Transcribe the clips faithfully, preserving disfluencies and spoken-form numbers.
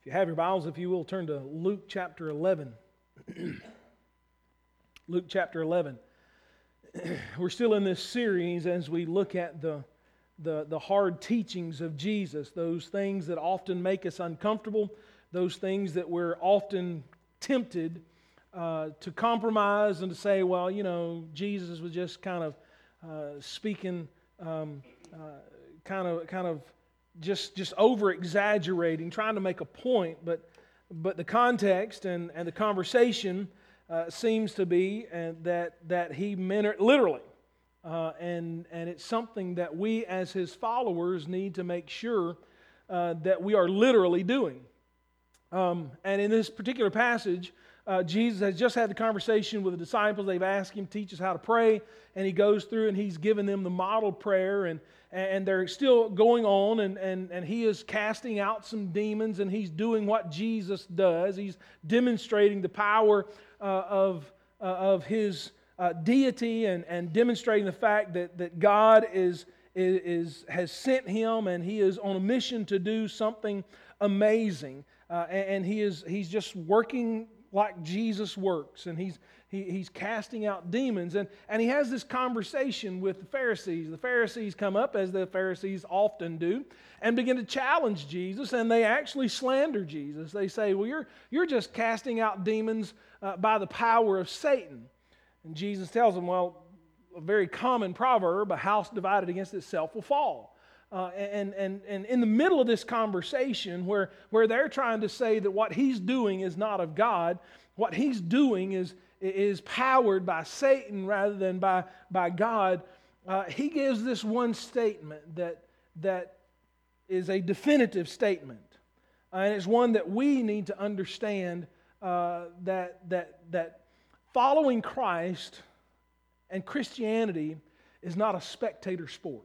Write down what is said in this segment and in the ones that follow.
If you have your Bibles, if you will, turn to Luke chapter eleven. Luke chapter eleven. We're still in this series as we look at the, the, the hard teachings of Jesus, those things that often make us uncomfortable, those things that we're often tempted uh, to compromise and to say, well, you know, Jesus was just kind of uh, speaking, um, uh, kind of, kind of, just just over-exaggerating, trying to make a point, but but the context and, and the conversation uh, seems to be uh, that that he meant it literally. Uh, and, and it's something that we as his followers need to make sure uh, that we are literally doing. Um, and in this particular passage, uh, Jesus has just had the conversation with the disciples. They've asked him, teach us how to pray, and he goes through and he's given them the model prayer, and and they're still going on, and, and, and he is casting out some demons, and he's doing what Jesus does. He's demonstrating the power uh, of, uh, of his uh, deity and, and demonstrating the fact that, that God is, is, is has sent him, and he is on a mission to do something amazing. Uh, and, and he is he's just working like Jesus works, and he's he, he's casting out demons, and, and he has this conversation with the Pharisees. The Pharisees come up, as the Pharisees often do, and begin to challenge Jesus, and they actually slander Jesus. They say, well, you're, you're just casting out demons uh, by the power of Satan. And Jesus tells them, well, a very common proverb, a house divided against itself will fall. Uh, and, and, and in the middle of this conversation where, where they're trying to say that what he's doing is not of God, what he's doing is, is powered by Satan rather than by, by God, uh, he gives this one statement that, that is a definitive statement. Uh, and it's one that we need to understand uh, that, that, that following Christ and Christianity is not a spectator sport.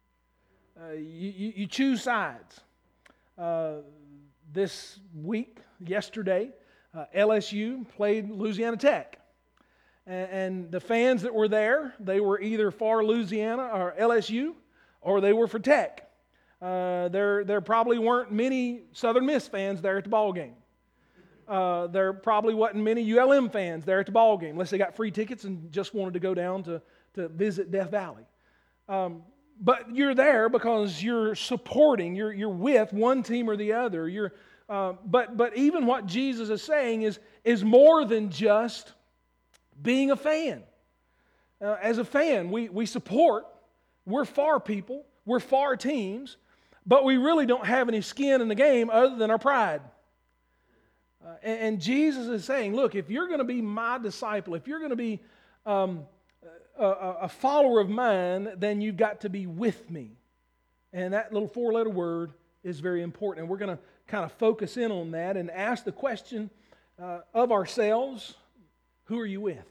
Uh, you, you, you choose sides. Uh, this week, yesterday, uh, L S U played Louisiana Tech. And, and the fans that were there, they were either for Louisiana or L S U, or they were for Tech. Uh, there, there probably weren't many Southern Miss fans there at the ball game. Uh, there probably wasn't many U L M fans there at the ball game, unless they got free tickets and just wanted to go down to, to visit Death Valley. Um, But you're there because you're supporting, you're, you're with one team or the other. You're, uh, but, but even what Jesus is saying is, is more than just being a fan. Uh, as a fan, we, we support, we're for people, we're for teams, but we really don't have any skin in the game other than our pride. Uh, and, and Jesus is saying, look, if you're going to be my disciple, if you're going to be um, A, a follower of mine, then you've got to be with me. And that little four-letter word is very important. And we're going to kind of focus in on that and ask the question uh, of ourselves, who are you with?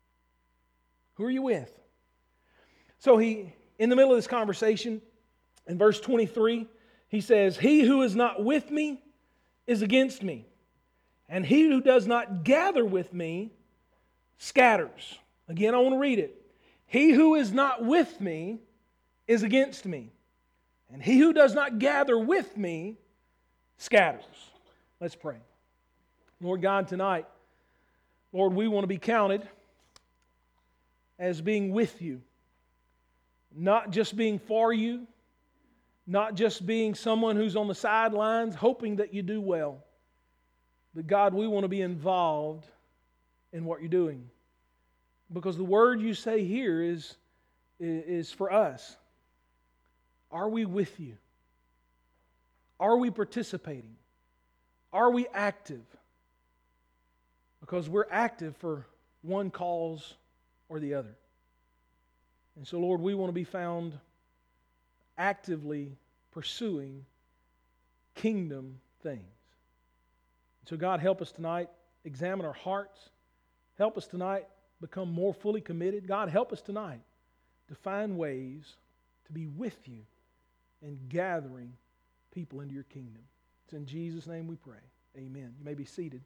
Who are you with? So he, in the middle of this conversation, in verse twenty-three, he says, he who is not with me is against me, and he who does not gather with me scatters. Again, I want to read it. He who is not with me is against me, and he who does not gather with me scatters. Let's pray. Lord God, tonight, Lord, we want to be counted as being with you, not just being for you, not just being someone who's on the sidelines hoping that you do well, but God, we want to be involved in what you're doing. Because the word you say here is, is for us. Are we with you? Are we participating? Are we active? Because we're active for one cause or the other. And so, Lord, we want to be found actively pursuing kingdom things. So, God, help us tonight. Examine our hearts. Help us tonight become more fully committed. God, help us tonight to find ways to be with you and gathering people into your kingdom. It's in Jesus' name we pray. Amen. You may be seated.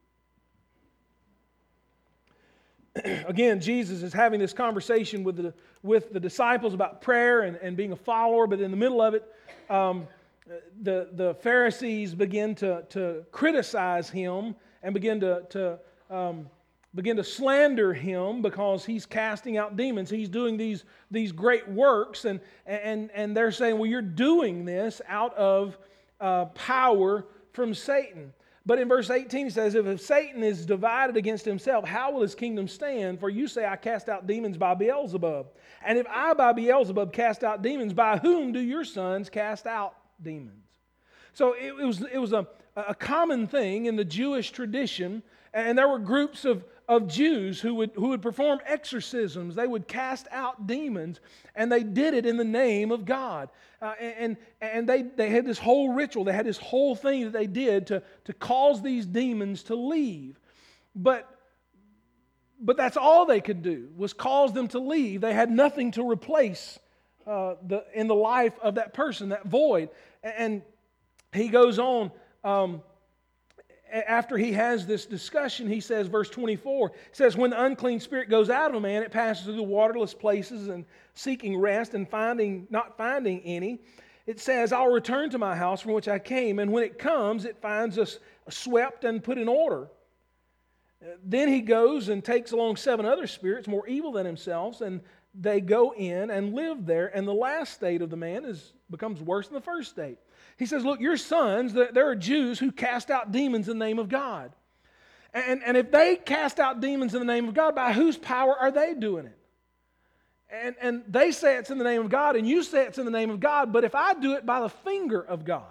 Again, Jesus is having this conversation with the, with the disciples about prayer and, and being a follower, but in the middle of it, um, the, the Pharisees begin to, to criticize him and begin to, to um, begin to slander him because he's casting out demons. He's doing these, these great works, and, and, and they're saying, well, you're doing this out of uh, power from Satan. But in verse eighteen, he says, if Satan is divided against himself, how will his kingdom stand? For you say, I cast out demons by Beelzebub. And if I by Beelzebub cast out demons, by whom do your sons cast out demons? So it, it was, it was a, a common thing in the Jewish tradition, and there were groups of, of Jews who would, who would perform exorcisms. They would cast out demons, and they did it in the name of God. Uh, and and they, they had this whole ritual, they had this whole thing that they did to, to cause these demons to leave. But, but that's all they could do, was cause them to leave. They had nothing to replace uh, the, in the life of that person, that void. And he goes on, um, after he has this discussion, he says, verse twenty-four, it says, when the unclean spirit goes out of a man, it passes through the waterless places and seeking rest and finding not finding any. It says, I'll return to my house from which I came, and when it comes, it finds us swept and put in order. Then he goes and takes along seven other spirits more evil than himself, and they go in and live there, and the last state of the man is becomes worse than the first state. He says, look, your sons, there are Jews who cast out demons in the name of God. And, and if they cast out demons in the name of God, by whose power are they doing it? And, and they say it's in the name of God, and you say it's in the name of God, but if I do it by the finger of God,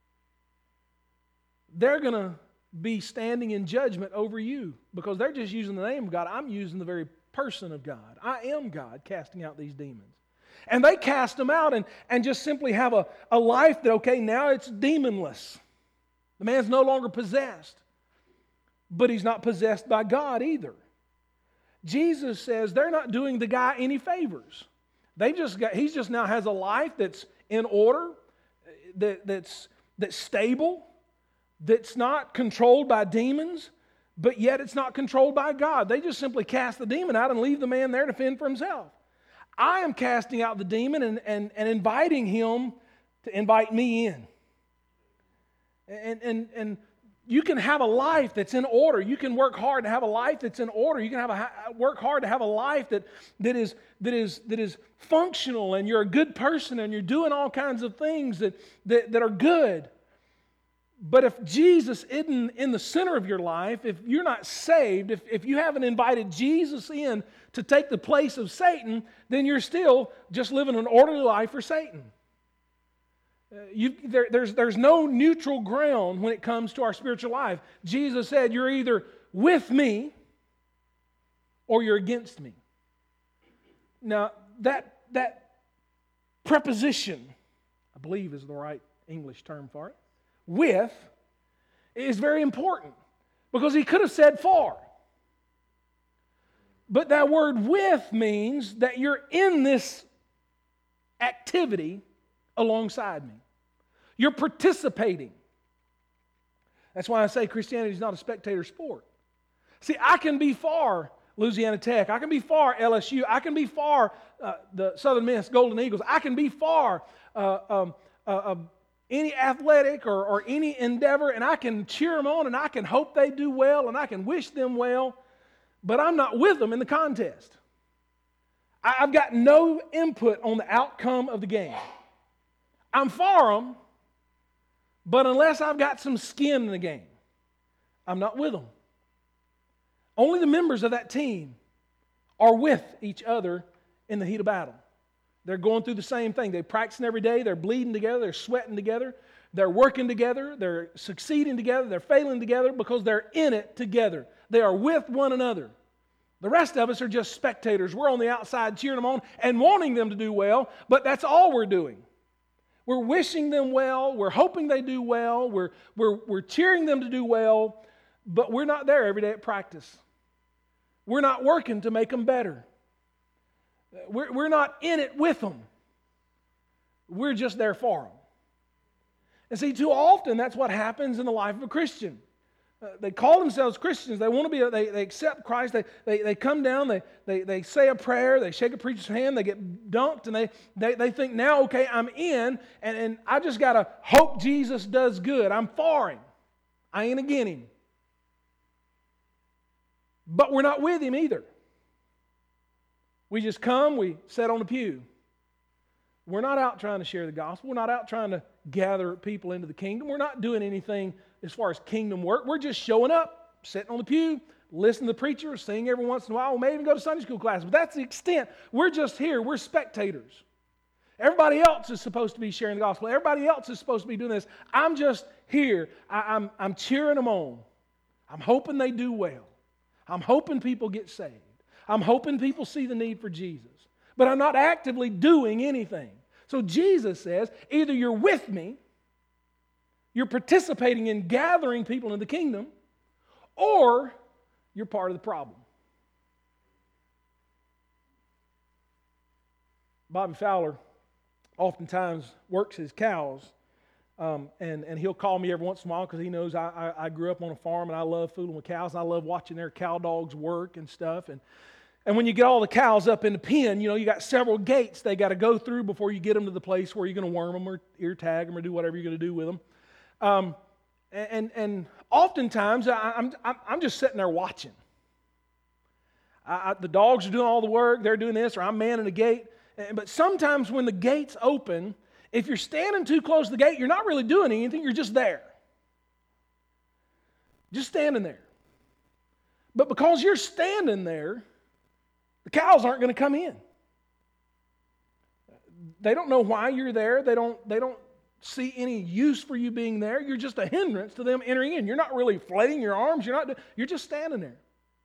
they're going to be standing in judgment over you because they're just using the name of God. I'm using the very person of God. I am God casting out these demons. And they cast them out and, and just simply have a, a life that, okay, now it's demonless. The man's no longer possessed. But he's not possessed by God either. Jesus says they're not doing the guy any favors. They just got, he just now has a life that's in order, that, that's, that's stable, that's not controlled by demons, but yet it's not controlled by God. They just simply cast the demon out and leave the man there to fend for himself. I am casting out the demon and, and, and inviting him to invite me in. And, and, and you can have a life that's in order. You can work hard to have a life that's in order. You can have a, work hard to have a life that, that, is, that, is, that is functional, and you're a good person and you're doing all kinds of things that, that, that are good. But if Jesus isn't in the center of your life, if you're not saved, if, if you haven't invited Jesus in to take the place of Satan, then you're still just living an orderly life for Satan. Uh, you, there, there's, there's no neutral ground when it comes to our spiritual life. Jesus said, you're either with me or you're against me. Now, that, that preposition, I believe is the right English term for it, with, is very important because he could have said for. But that word with means that you're in this activity alongside me. You're participating. That's why I say Christianity is not a spectator sport. See, I can be for Louisiana Tech. I can be for L S U. I can be for uh, the Southern Miss Golden Eagles. I can be for uh, um, uh, uh, any athletic or, or any endeavor, and I can cheer them on, and I can hope they do well, and I can wish them well, but I'm not with them in the contest. I, I've got no input on the outcome of the game. I'm for them, but unless I've got some skin in the game, I'm not with them. Only the members of that team are with each other in the heat of battle. They're going through the same thing. They're practicing every day. They're bleeding together. They're sweating together. They're working together. They're succeeding together. They're failing together because they're in it together. They are with one another. The rest of us are just spectators. We're on the outside cheering them on and wanting them to do well, but that's all we're doing. We're wishing them well. We're hoping they do well. We're, we're, we're cheering them to do well, but we're not there every day at practice. We're not working to make them better. We're, we're not in it with them. We're just there for them. And see, too often that's what happens in the life of a Christian. Uh, they call themselves Christians. They want to be, a, they, they accept Christ. They, they, they come down, they, they, they say a prayer, they shake a preacher's hand, they get dunked, and they, they, they think, now, okay, I'm in, and, and I just got to hope Jesus does good. I'm for Him. I ain't against Him. But we're not with Him either. We just come, we sit on the pew. We're not out trying to share the gospel. We're not out trying to gather people into the kingdom. We're not doing anything as far as kingdom work. We're just showing up, sitting on the pew, listening to the preacher, sing every once in a while. We may even go to Sunday school class, but that's the extent. We're just here. We're spectators. Everybody else is supposed to be sharing the gospel. Everybody else is supposed to be doing this. I'm just here. I, I'm, I'm cheering them on. I'm hoping they do well. I'm hoping people get saved. I'm hoping people see the need for Jesus. But I'm not actively doing anything. So Jesus says, either you're with me, you're participating in gathering people in the kingdom, or you're part of the problem. Bobby Fowler oftentimes works his cows, um, and, and he'll call me every once in a while because he knows I, I, I grew up on a farm and I love fooling with cows. And I love watching their cow dogs work and stuff. And And when you get all the cows up in the pen, you know, you got several gates they got to go through before you get them to the place where you're going to worm them or ear tag them or do whatever you're going to do with them. Um, and and oftentimes I, I'm I'm just sitting there watching. I, I, the dogs are doing all the work; they're doing this, or I'm manning the gate. But sometimes when the gates open, if you're standing too close to the gate, you're not really doing anything. You're just there, just standing there. But because you're standing there, the cows aren't going to come in. They don't know why you're there. They don't, they don't see any use for you being there. You're just a hindrance to them entering in. You're not really flailing your arms. You're not. You're just standing there.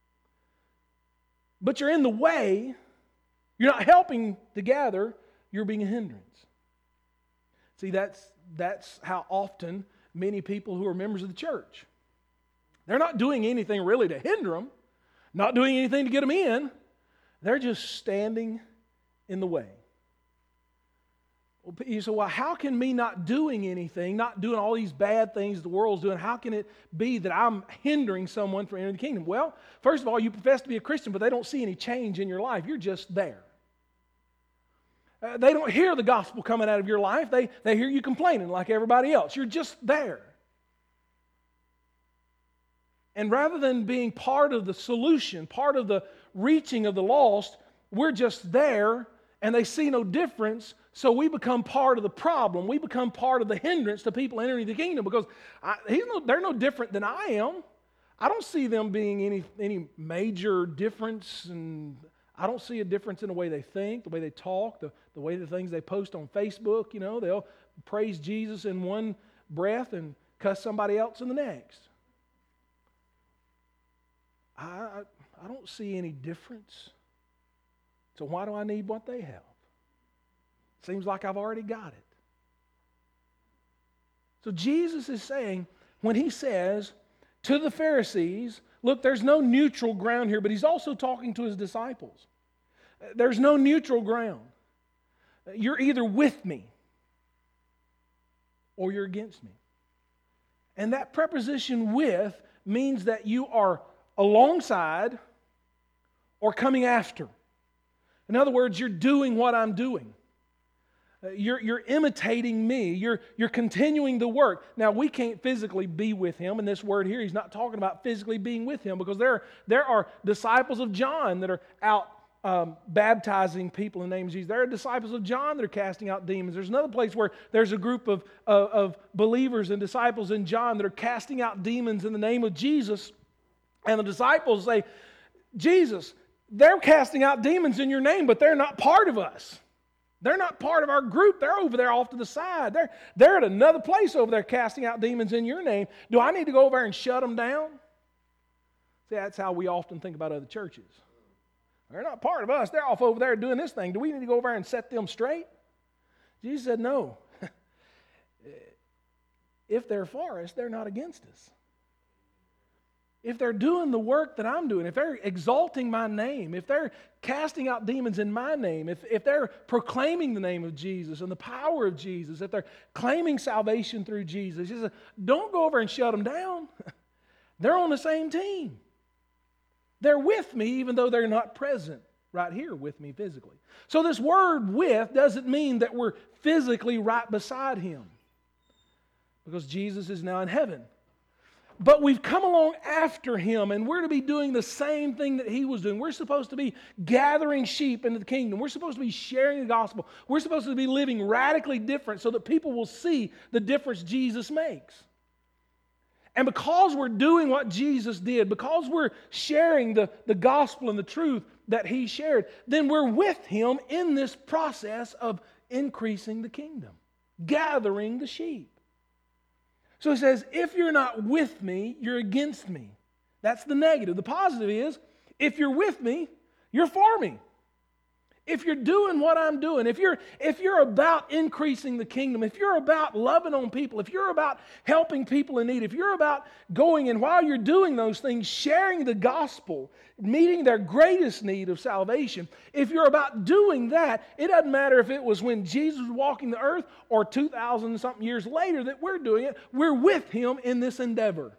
But you're in the way. You're not helping to gather. You're being a hindrance. See, that's, that's how often many people who are members of the church, they're not doing anything really to hinder them, not doing anything to get them in. They're just standing in the way. Well, you say, well, how can me not doing anything, not doing all these bad things the world's doing, how can it be that I'm hindering someone from entering the kingdom? Well, first of all, you profess to be a Christian, but they don't see any change in your life. You're just there. Uh, they don't hear the gospel coming out of your life. They, they hear you complaining like everybody else. You're just there. And rather than being part of the solution, part of the reaching of the lost, we're just there and they see no difference, so we become part of the problem. We become part of the hindrance to people entering the kingdom because I, he's no, they're no different than I am. I don't see them being any, any major difference, and I don't see a difference in the way they think, the way they talk, the, the way the things they post on Facebook. You know, they'll praise Jesus in one breath and cuss somebody else in the next. I, I, I don't see any difference. So why do I need what they have? Seems like I've already got it. So Jesus is saying, when he says to the Pharisees, look, there's no neutral ground here, but he's also talking to his disciples. There's no neutral ground. You're either with me or you're against me. And that preposition with means that you are alongside or coming after. In other words, you're doing what I'm doing. You're, you're imitating me. You're, you're continuing the work. Now, we can't physically be with him. And this word here, he's not talking about physically being with him, because there, there are disciples of John that are out um, baptizing people in the name of Jesus. There are disciples of John that are casting out demons. There's another place where there's a group of, of, of believers and disciples in John that are casting out demons in the name of Jesus. And the disciples say, Jesus, they're casting out demons in your name, but they're not part of us. They're not part of our group. They're over there off to the side. They're, they're at another place over there casting out demons in your name. Do I need to go over there and shut them down? See, that's how we often think about other churches. They're not part of us. They're off over there doing this thing. Do we need to go over there and set them straight? Jesus said, no. If they're for us, they're not against us. If they're doing the work that I'm doing, if they're exalting my name, if they're casting out demons in my name, if, if they're proclaiming the name of Jesus and the power of Jesus, if they're claiming salvation through Jesus, he says, don't go over and shut them down. They're on the same team. They're with me even though they're not present right here with me physically. So this word with doesn't mean that we're physically right beside Him, because Jesus is now in heaven. But we've come along after Him, and we're to be doing the same thing that He was doing. We're supposed to be gathering sheep into the kingdom. We're supposed to be sharing the gospel. We're supposed to be living radically different so that people will see the difference Jesus makes. And because we're doing what Jesus did, because we're sharing the, the gospel and the truth that He shared, then we're with Him in this process of increasing the kingdom, gathering the sheep. So He says, if you're not with me, you're against me. That's the negative. The positive is, if you're with me, you're for me. If you're doing what I'm doing, if you're, if you're about increasing the kingdom, if you're about loving on people, if you're about helping people in need, if you're about going and while you're doing those things, sharing the gospel, meeting their greatest need of salvation, if you're about doing that, it doesn't matter if it was when Jesus was walking the earth or two thousand something years later that we're doing it, we're with Him in this endeavor.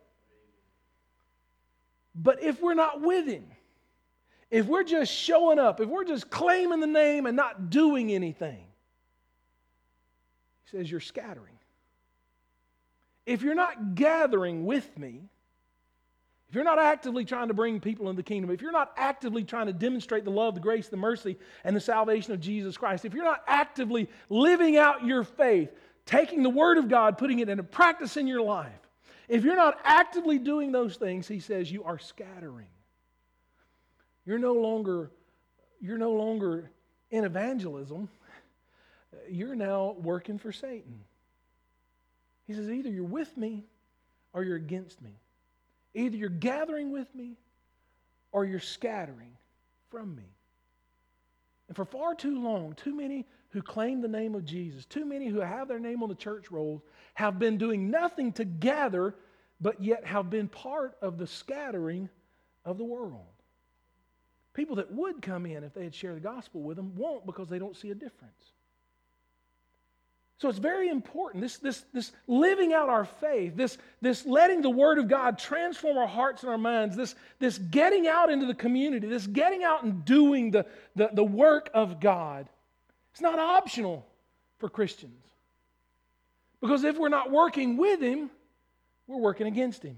But if we're not with Him, if we're just showing up, if we're just claiming the name and not doing anything, He says you're scattering. If you're not gathering with me, if you're not actively trying to bring people into the kingdom, if you're not actively trying to demonstrate the love, the grace, the mercy, and the salvation of Jesus Christ, if you're not actively living out your faith, taking the Word of God, putting it into practice in your life, if you're not actively doing those things, He says you are scattering. You're no longer, you're no longer in evangelism. You're now working for Satan. He says either you're with me or you're against me. Either you're gathering with me or you're scattering from me. And for far too long, too many who claim the name of Jesus, too many who have their name on the church rolls, have been doing nothing to gather, but yet have been part of the scattering of the world. People that would come in if they had shared the gospel with them won't, because they don't see a difference. So it's very important, this, this, this living out our faith, this, this letting the Word of God transform our hearts and our minds, this, this getting out into the community, this getting out and doing the, the, the work of God. It's not optional for Christians. Because if we're not working with Him, we're working against Him.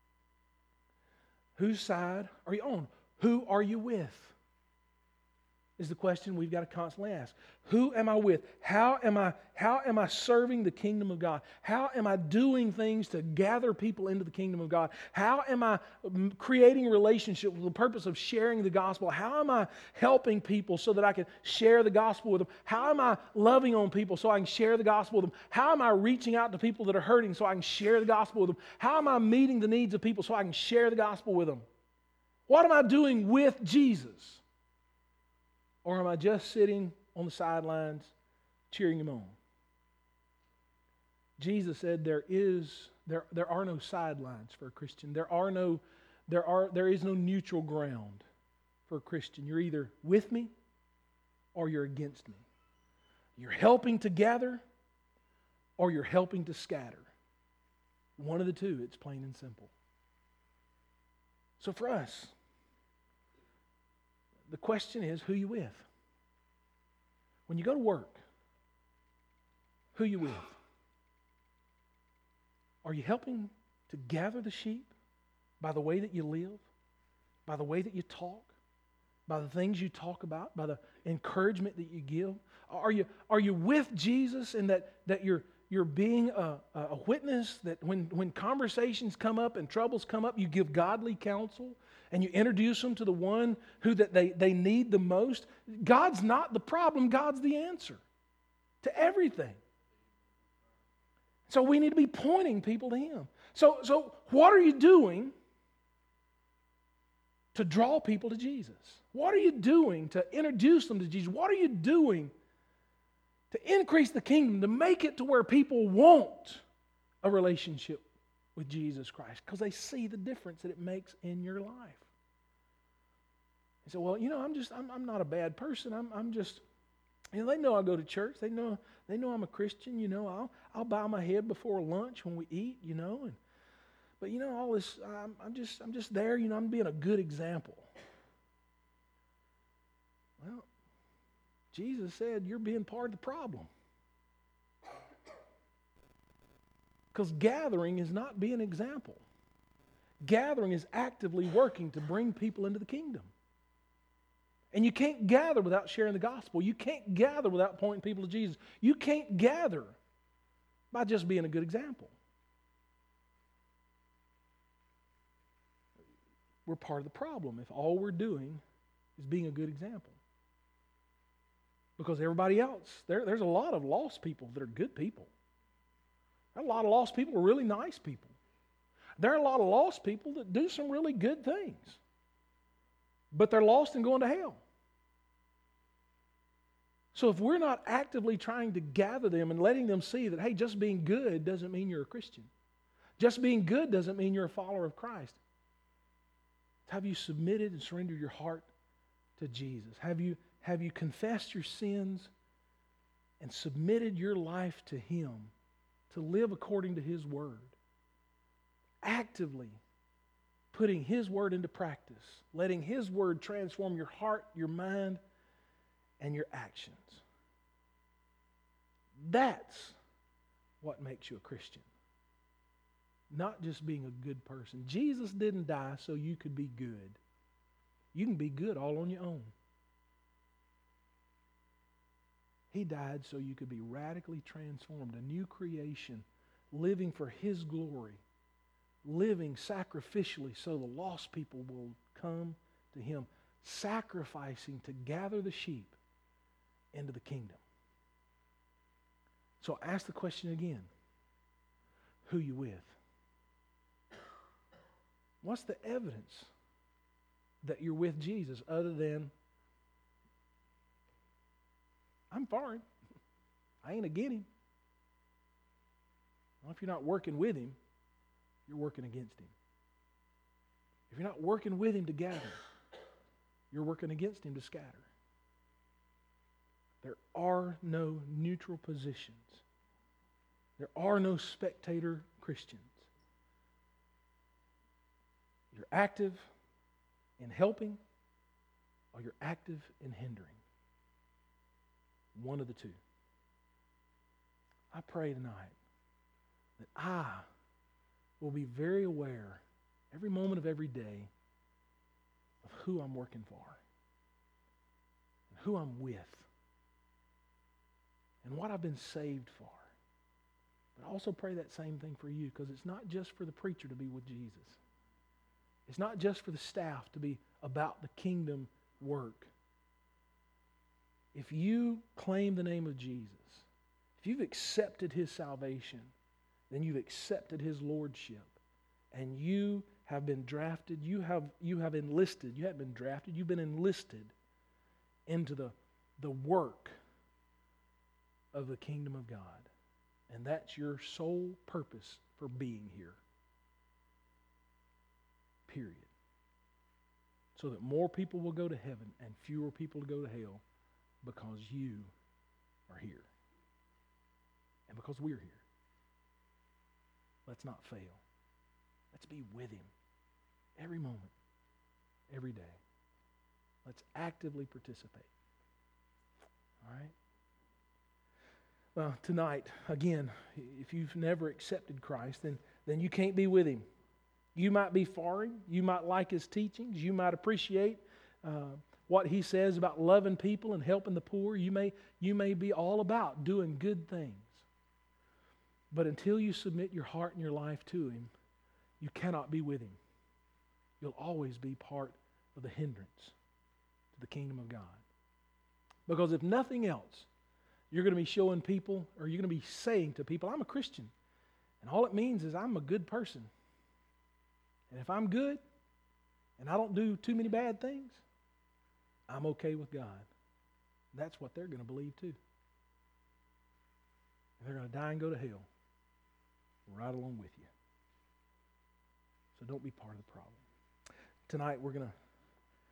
Whose side are you on? Who are you with? Is the question we've got to constantly ask. Who am I with? How am I, how am I serving the kingdom of God? How am I doing things to gather people into the kingdom of God? How am I creating relationships with the purpose of sharing the gospel? How am I helping people so that I can share the gospel with them? How am I loving on people so I can share the gospel with them? How am I reaching out to people that are hurting so I can share the gospel with them? How am I meeting the needs of people so I can share the gospel with them? What am I doing with Jesus? Or am I just sitting on the sidelines cheering Him on? Jesus said there is there, there are no sidelines for a Christian. There are no there are there is no neutral ground for a Christian. You're either with me or you're against me. You're helping to gather or you're helping to scatter. One of the two, it's plain and simple. So for us, the question is, who you with? When you go to work, who you with? Are you helping to gather the sheep by the way that you live, by the way that you talk, by the things you talk about, by the encouragement that you give? Are you, are you with Jesus in that, that you're, you're being a, a witness, that when, when conversations come up and troubles come up, you give godly counsel? And you introduce them to the one who that they, they need the most? God's not the problem. God's the answer to everything. So we need to be pointing people to Him. So, so what are you doing to draw people to Jesus? What are you doing to introduce them to Jesus? What are you doing to increase the kingdom, to make it to where people want a relationship with Jesus Christ, because they see the difference that it makes in your life? You say, well, you know, I'm just, I'm, I'm not a bad person. I'm, I'm just, you know, they know I go to church. They know, they know I'm a Christian. You know, I'll, I'll bow my head before lunch when we eat. You know, and but you know, all this, I'm, I'm just, I'm just there. You know, I'm being a good example. Well, Jesus said you're being part of the problem. Because gathering is not being an example. Gathering is actively working to bring people into the kingdom. And you can't gather without sharing the gospel. You can't gather without pointing people to Jesus. You can't gather by just being a good example. We're part of the problem if all we're doing is being a good example. Because everybody else, there, there's a lot of lost people that are good people. There are a lot of lost people who are really nice people. There are a lot of lost people that do some really good things. But they're lost and going to hell. So if we're not actively trying to gather them and letting them see that, hey, just being good doesn't mean you're a Christian. Just being good doesn't mean you're a follower of Christ. Have you submitted and surrendered your heart to Jesus? Have you, have you confessed your sins and submitted your life to Him to live according to His Word? Actively putting His Word into practice, letting His Word transform your heart, your mind, and your actions. That's what makes you a Christian. Not just being a good person. Jesus didn't die so you could be good. You can be good all on your own. He died so you could be radically transformed, a new creation, living for His glory, living sacrificially so the lost people will come to Him, sacrificing to gather the sheep into the kingdom. So ask the question again. Who you with? What's the evidence that you're with Jesus other than, I'm for Him. I ain't against Him. Well, if you're not working with Him, you're working against Him. If you're not working with Him to gather, you're working against Him to scatter. There are no neutral positions. There are no spectator Christians. You're active in helping or you're active in hindering. One of the two. I pray tonight that I will be very aware every moment of every day of who I'm working for and who I'm with and what I've been saved for. But I also pray that same thing for you, because it's not just for the preacher to be with Jesus. It's not just for the staff to be about the kingdom work. If you claim the name of Jesus, if you've accepted His salvation, then you've accepted His lordship, and you have been drafted, you have, you have enlisted, you haven't been drafted, you've been enlisted into the, the work of the kingdom of God. And that's your sole purpose for being here. Period. So that more people will go to heaven and fewer people will go to hell because you are here. And because we're here. Let's not fail. Let's be with Him every moment, every day. Let's actively participate. All right? Well, tonight, again, if you've never accepted Christ, then, then you can't be with Him. You might be for Him. You might like His teachings. You might appreciate uh, what He says about loving people and helping the poor. You may, you may be all about doing good things. But until you submit your heart and your life to Him, you cannot be with Him. You'll always be part of the hindrance to the kingdom of God. Because if nothing else, you're going to be showing people, or you're going to be saying to people, I'm a Christian. And all it means is I'm a good person. And if I'm good, and I don't do too many bad things, I'm okay with God. That's what they're going to believe too. They're going to die and go to hell right along with you. So don't be part of the problem. Tonight we're going to